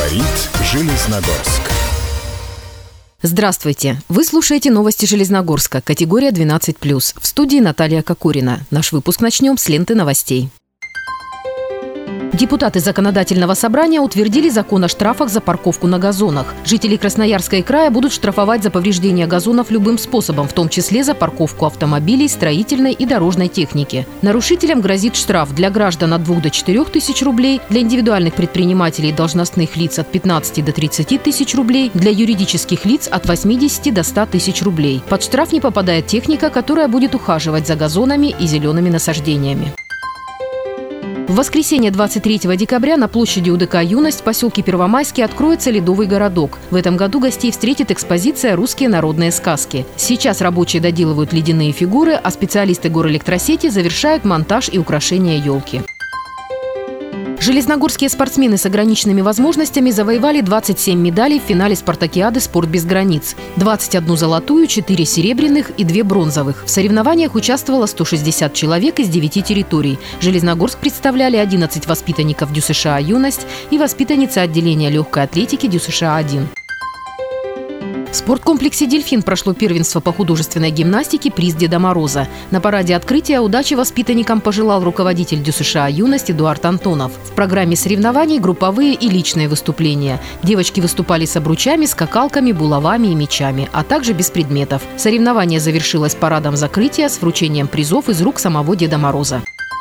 Говорит Железногорск. Здравствуйте! Вы слушаете новости Железногорска, категория 12+. В студии Наталья Кокорина. Наш выпуск начнем с ленты новостей. Депутаты Законодательного собрания утвердили закон о штрафах за парковку на газонах. Жители Красноярска и края будут штрафовать за повреждение газонов любым способом, в том числе за парковку автомобилей, строительной и дорожной техники. Нарушителям грозит штраф для граждан от 2 до 4 тысяч рублей, для индивидуальных предпринимателей и должностных лиц от 15 до 30 тысяч рублей, для юридических лиц от 80 до 100 тысяч рублей. Под штраф не попадает техника, которая будет ухаживать за газонами и зелеными насаждениями. В воскресенье 23 декабря на площади УДК «Юность» в поселке Первомайский откроется ледовый городок. В этом году гостей встретит экспозиция «Русские народные сказки». Сейчас рабочие доделывают ледяные фигуры, а специалисты горэлектросети завершают монтаж и украшение елки. Железногорские спортсмены с ограниченными возможностями завоевали 27 медалей в финале спартакиады «Спорт без границ». 21 золотую, 4 серебряных и 2 бронзовых. В соревнованиях участвовало 160 человек из 9 территорий. Железногорск представляли 11 воспитанников ДЮСШ «Юность» и воспитанница отделения легкой атлетики ДЮСШ-1. В спорткомплексе «Дельфин» прошло первенство по художественной гимнастике «Приз Деда Мороза». На параде открытия удачи воспитанникам пожелал руководитель ДЮСШ «Юность» Эдуард Антонов. В программе соревнований групповые и личные выступления. Девочки выступали с обручами, скакалками, булавами и мячами, а также без предметов. Соревнование завершилось парадом закрытия с вручением призов из рук самого Деда Мороза.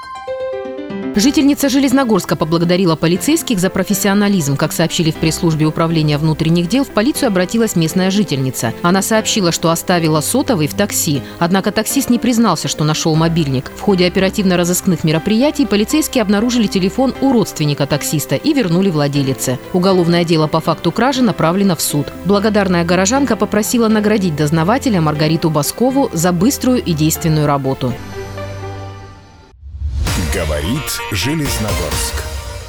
Жительница Железногорска поблагодарила полицейских за профессионализм. Как сообщили в пресс-службе управления внутренних дел, в полицию обратилась местная жительница. Она сообщила, что оставила сотовый в такси. Однако таксист не признался, что нашел мобильник. В ходе оперативно-розыскных мероприятий полицейские обнаружили телефон у родственника таксиста и вернули владелице. Уголовное дело по факту кражи направлено в суд. Благодарная горожанка попросила наградить дознавателя Маргариту Баскову за быструю и действенную работу. Говорит Железногорск.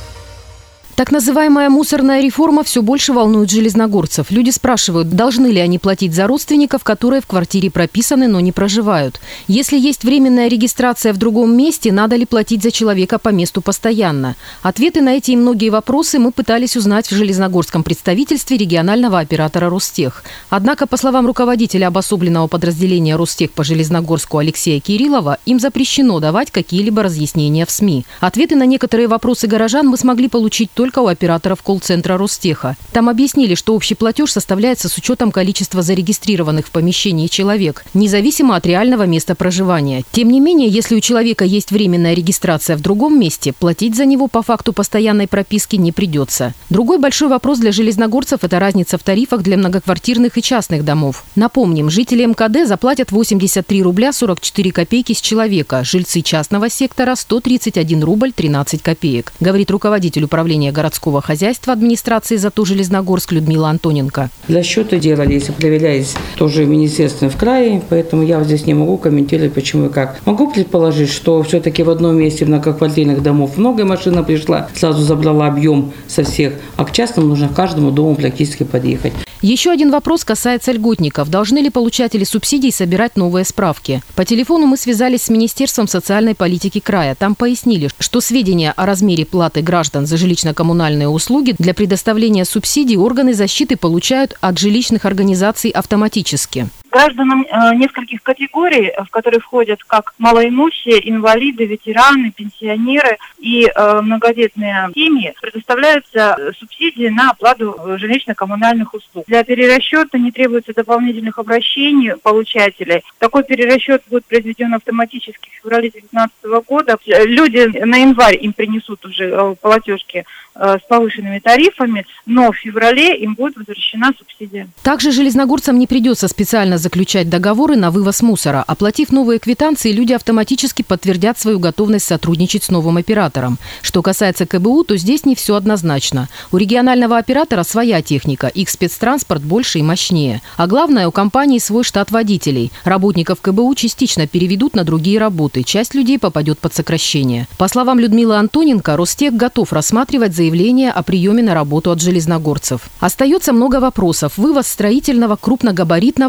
Так называемая мусорная реформа все больше волнует железногорцев. Люди спрашивают, должны ли они платить за родственников, которые в квартире прописаны, но не проживают. Если есть временная регистрация в другом месте, надо ли платить за человека по месту постоянно? Ответы на эти и многие вопросы мы пытались узнать в железногорском представительстве регионального оператора Ростех. Однако, по словам руководителя обособленного подразделения Ростех по Железногорску Алексея Кириллова, им запрещено давать какие-либо разъяснения в СМИ. Ответы на некоторые вопросы горожан мы смогли получить только у операторов колл-центра Ростеха. Там объяснили, что общий платеж составляется с учетом количества зарегистрированных в помещении человек, независимо от реального места проживания. Тем не менее, если у человека есть временная регистрация в другом месте, платить за него по факту постоянной прописки не придется. Другой большой вопрос для железногорцев – это разница в тарифах для многоквартирных и частных домов. Напомним, жители МКД заплатят 83 рубля 44 копейки с человека, жильцы частного сектора – 131 рубль 13 копеек, говорит руководитель управления городского хозяйства администрации ЗАТО Железногорск Людмила Антоненко. Для счета делались, проверялись тоже в министерстве в крае, поэтому я здесь не могу комментировать, почему и как. Могу предположить, что все-таки в одном месте многоквартирных домов много машина пришла, сразу забрала объем со всех, а к частным нужно к каждому дому практически подъехать. Еще один вопрос касается льготников. Должны ли получатели субсидий собирать новые справки? По телефону мы связались с Министерством социальной политики края. Там пояснили, что сведения о размере платы граждан за жилищно-коммунальные услуги для предоставления субсидий органы защиты получают от жилищных организаций автоматически. Гражданам нескольких категорий, в которые входят как малоимущие, инвалиды, ветераны, пенсионеры и многодетные семьи, предоставляются субсидии на оплату жилищно-коммунальных услуг. Для перерасчета не требуется дополнительных обращений получателей. Такой перерасчет будет произведен автоматически в феврале 2019 года. Люди на январь им принесут уже платежки с повышенными тарифами, но в феврале им будет возвращена субсидия. Также железногорцам не придется специально заключать договоры на вывоз мусора. Оплатив новые квитанции, люди автоматически подтвердят свою готовность сотрудничать с новым оператором. Что касается КБУ, то здесь не все однозначно. У регионального оператора своя техника, их спецтранспорт больше и мощнее. А главное, у компании свой штат водителей. Работников КБУ частично переведут на другие работы. Часть людей попадет под сокращение. По словам Людмилы Антоненко, Ростех готов рассматривать заявление о приеме на работу от железногорцев. Остается много вопросов. Вывоз строительного, крупногабаритного и медицинского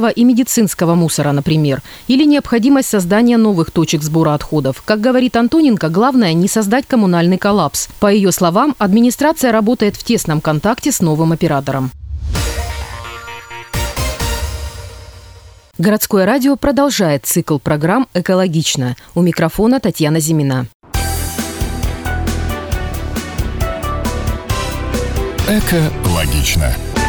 медицинского мусора, например, или необходимость создания новых точек сбора отходов. Как говорит Антоненко, главное не создать коммунальный коллапс. По ее словам, администрация работает в тесном контакте с новым оператором. Городское радио продолжает цикл программ «Экологично». У микрофона Татьяна Зимина. Экологично.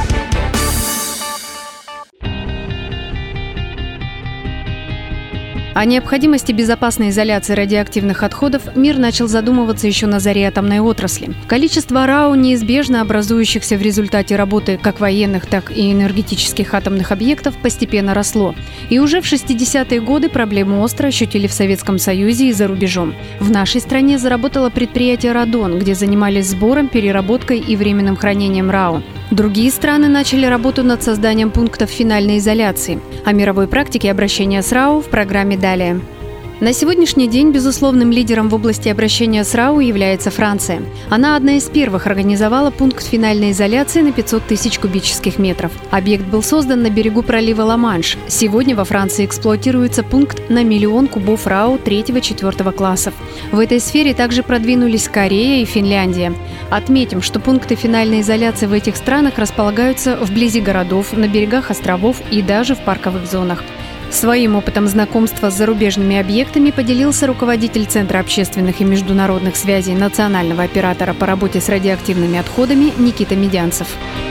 О необходимости безопасной изоляции радиоактивных отходов мир начал задумываться еще на заре атомной отрасли. Количество РАО, неизбежно образующихся в результате работы как военных, так и энергетических атомных объектов, постепенно росло. И уже в 60-е годы проблему остро ощутили в Советском Союзе и за рубежом. В нашей стране заработало предприятие «Радон», где занимались сбором, переработкой и временным хранением РАО. Другие страны начали работу над созданием пунктов финальной изоляции. О мировой практике обращения с РАО в программе «Далее». На сегодняшний день безусловным лидером в области обращения с РАО является Франция. Она одна из первых организовала пункт финальной изоляции на 500 тысяч кубических метров. Объект был создан на берегу пролива Ла-Манш. Сегодня во Франции эксплуатируется пункт на 1 миллион кубов РАО 3-4 классов. В этой сфере также продвинулись Корея и Финляндия. Отметим, что пункты финальной изоляции в этих странах располагаются вблизи городов, на берегах островов и даже в парковых зонах. Своим опытом знакомства с зарубежными объектами поделился руководитель Центра общественных и международных связей национального оператора по работе с радиоактивными отходами Никита Медянцев.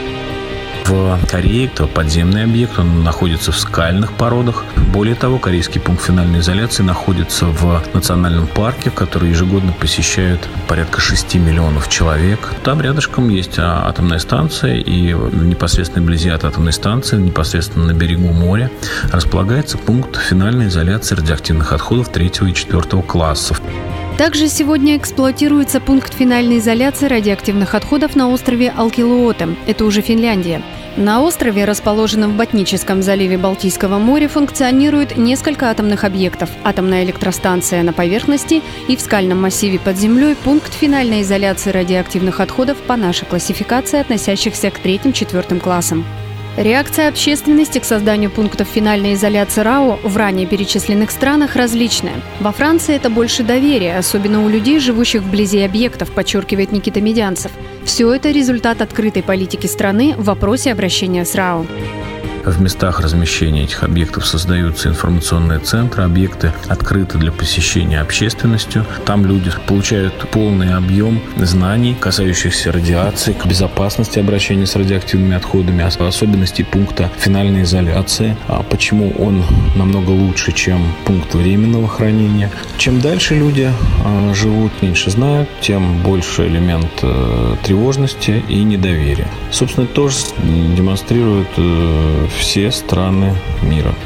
В Корее это подземный объект, он находится в скальных породах. Более того, корейский пункт финальной изоляции находится в национальном парке, который ежегодно посещают порядка 6 миллионов человек. Там рядышком есть атомная станция, и непосредственно вблизи от атомной станции, непосредственно на берегу моря, располагается пункт финальной изоляции радиоактивных отходов 3 и 4 классов. Также сегодня эксплуатируется пункт финальной изоляции радиоактивных отходов на острове Алкилуоте. Это уже Финляндия. На острове, расположенном в Ботническом заливе Балтийского моря, функционирует несколько атомных объектов. Атомная электростанция на поверхности и в скальном массиве под землей пункт финальной изоляции радиоактивных отходов по нашей классификации, относящихся к 3-4 классам. Реакция общественности к созданию пунктов финальной изоляции РАО в ранее перечисленных странах различная. Во Франции это больше доверия, особенно у людей, живущих вблизи объектов, подчеркивает Никита Медянцев. Все это результат открытой политики страны в вопросе обращения с РАО. В местах размещения этих объектов создаются информационные центры, объекты открыты для посещения общественностью. Там люди получают полный объем знаний, касающихся радиации, безопасности обращения с радиоактивными отходами, особенностей пункта финальной изоляции, почему он намного лучше, чем пункт временного хранения. Чем дальше люди живут, меньше знают, тем больше элемент тревожности и недоверия. Собственно, это тоже демонстрирует все страны мира.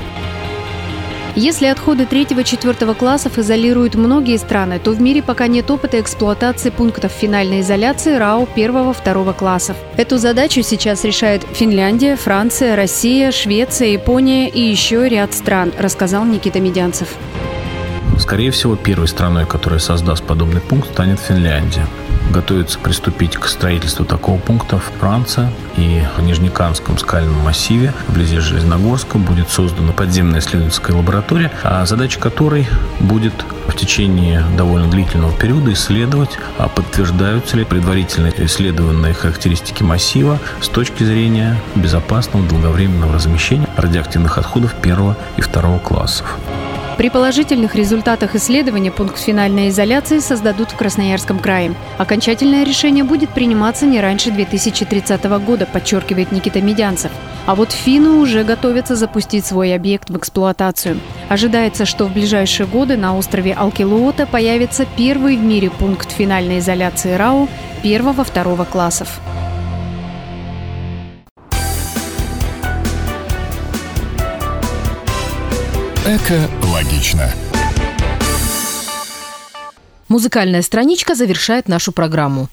Если отходы 3-4 классов изолируют многие страны, то в мире пока нет опыта эксплуатации пунктов финальной изоляции РАО 1-2 классов. Эту задачу сейчас решает Финляндия, Франция, Россия, Швеция, Япония и еще ряд стран, рассказал Никита Медянцев. Скорее всего, первой страной, которая создаст подобный пункт, станет Финляндия. Готовится приступить к строительству такого пункта Франция, и в Нижнекамском скальном массиве вблизи Железногорска будет создана подземная исследовательская лаборатория, задача которой будет в течение довольно длительного периода исследовать, подтверждаются ли предварительно исследованные характеристики массива с точки зрения безопасного долговременного размещения радиоактивных отходов 1 и 2 классов. При положительных результатах исследования пункт финальной изоляции создадут в Красноярском крае. Окончательное решение будет приниматься не раньше 2030 года, подчеркивает Никита Медянцев. А вот финны уже готовятся запустить свой объект в эксплуатацию. Ожидается, что в ближайшие годы на острове Алкилуоте появится первый в мире пункт финальной изоляции РАО 1-2 классов. Экологично. Музыкальная страничка завершает нашу программу.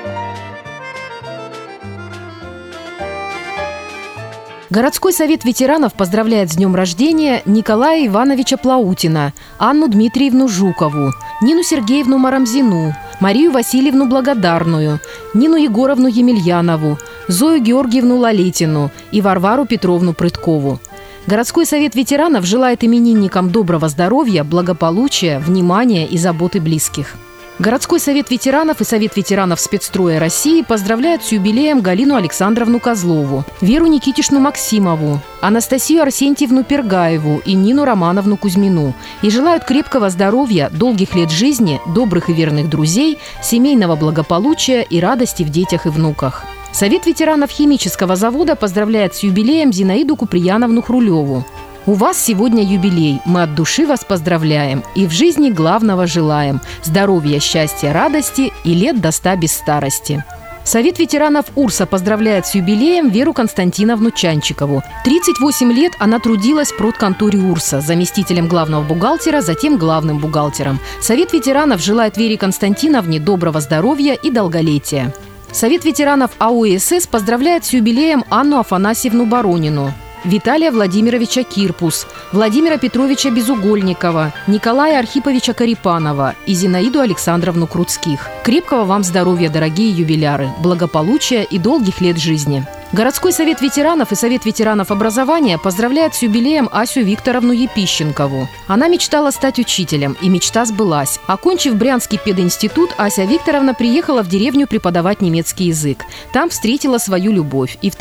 Городской совет ветеранов поздравляет с днем рождения Николая Ивановича Плаутина, Анну Дмитриевну Жукову, Нину Сергеевну Марамзину, Марию Васильевну Благодарную, Нину Егоровну Емельянову, Зою Георгиевну Лолетину и Варвару Петровну Прыткову. Городской совет ветеранов желает именинникам доброго здоровья, благополучия, внимания и заботы близких. Городской совет ветеранов и Совет ветеранов спецстроя России поздравляют с юбилеем Галину Александровну Козлову, Веру Никитишну Максимову, Анастасию Арсентьевну Пергаеву и Нину Романовну Кузьмину и желают крепкого здоровья, долгих лет жизни, добрых и верных друзей, семейного благополучия и радости в детях и внуках. Совет ветеранов химического завода поздравляет с юбилеем Зинаиду Куприяновну Хрулеву. У вас сегодня юбилей. Мы от души вас поздравляем и в жизни главного желаем – здоровья, счастья, радости и лет до 100 без старости. Совет ветеранов УРСа поздравляет с юбилеем Веру Константиновну Чанчикову. 38 лет она трудилась в продконторе УРСа, заместителем главного бухгалтера, затем главным бухгалтером. Совет ветеранов желает Вере Константиновне доброго здоровья и долголетия. Совет ветеранов АОСС поздравляет с юбилеем Анну Афанасьевну Баронину, Виталия Владимировича Кирпус, Владимира Петровича Безугольникова, Николая Архиповича Карипанова и Зинаиду Александровну Круцких. Крепкого вам здоровья, дорогие юбиляры, благополучия и долгих лет жизни. Городской совет ветеранов и Совет ветеранов образования поздравляют с юбилеем Асю Викторовну Епищенкову. Она мечтала стать учителем, и мечта сбылась. Окончив Брянский пединститут, Ася Викторовна приехала в деревню преподавать немецкий язык. Там встретила свою любовь, и в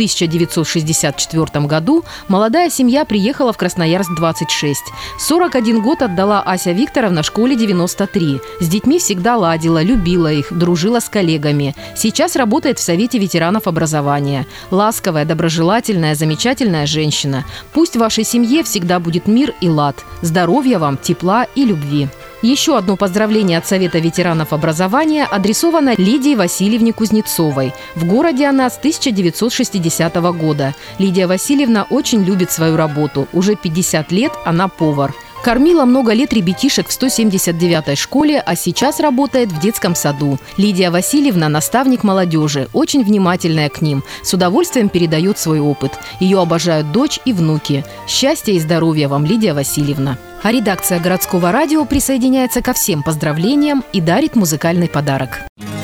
1964 году молодая семья приехала в Красноярск-26. 41 год отдала Ася Викторовна школе 93. С детьми всегда ладила, любила их, дружила с коллегами. Сейчас работает в Совете ветеранов образования. Ласковая, доброжелательная, замечательная женщина. Пусть в вашей семье всегда будет мир и лад. Здоровья вам, тепла и любви. Еще одно поздравление от Совета ветеранов образования адресовано Лидии Васильевне Кузнецовой. В городе она с 1960 года. Лидия Васильевна очень любит свою работу. Уже 50 лет она повар. Кормила много лет ребятишек в 179-й школе, а сейчас работает в детском саду. Лидия Васильевна – наставник молодежи, очень внимательная к ним, с удовольствием передает свой опыт. Ее обожают дочь и внуки. Счастья и здоровья вам, Лидия Васильевна. А редакция городского радио присоединяется ко всем поздравлениям и дарит музыкальный подарок.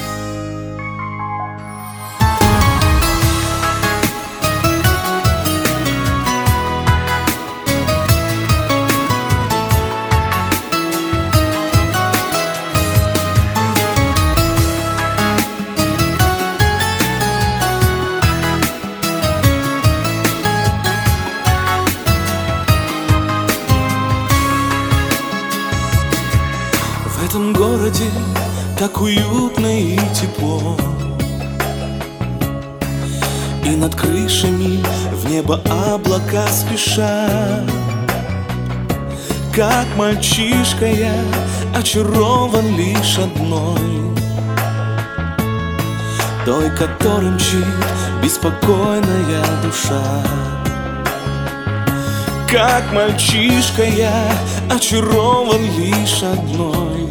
В этом городе так уютно и тепло, и над крышами в небо облака спешат. Как мальчишка я очарован лишь одной, той, которой мчит беспокойная душа. Как мальчишка я очарован лишь одной,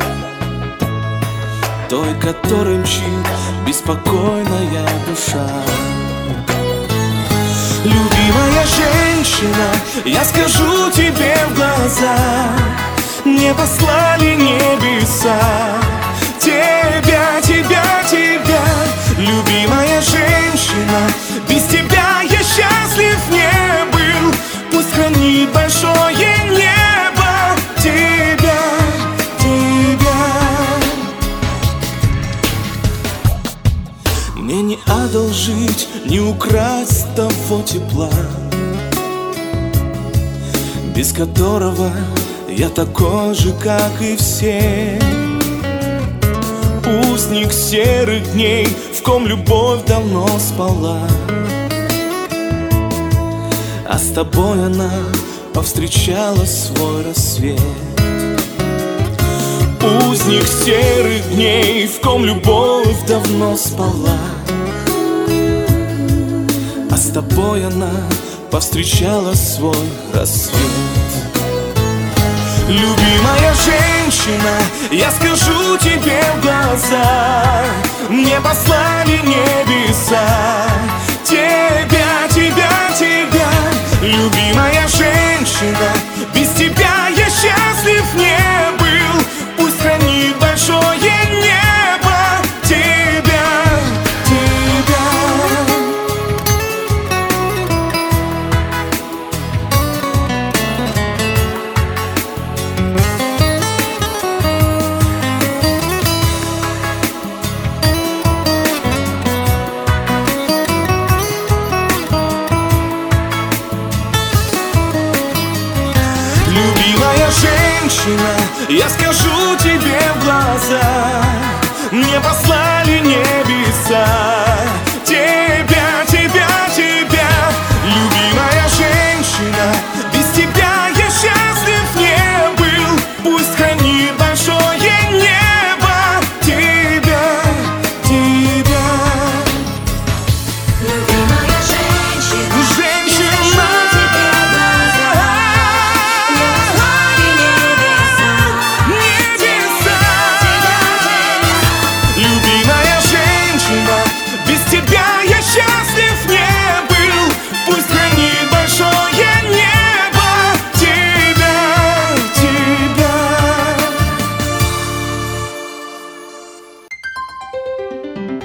той, которой мчит беспокойная душа. Любимая женщина, я скажу тебе в глаза, мне послали небеса тебя, тебя, тебя. Любимая женщина, без тебя я счастлив не был. Пусть хранит большое небо тебя, тебя. Мне не одолжить, не украсть того тепла, без которого я такой же, как и все. Узник серых дней, в ком любовь давно спала, а с тобой она повстречала свой рассвет. Узник серых дней, в ком любовь давно спала, а с тобой она повстречала свой рассвет. Любимая женщина, я скажу тебе в глаза, мне послали небеса тебя, тебя, тебя. Любимая женщина, без тебя я счастлив не был. Пусть хранит большое небо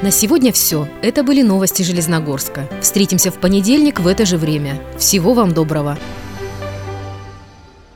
На сегодня все. Это были новости Железногорска. Встретимся в понедельник в это же время. Всего вам доброго.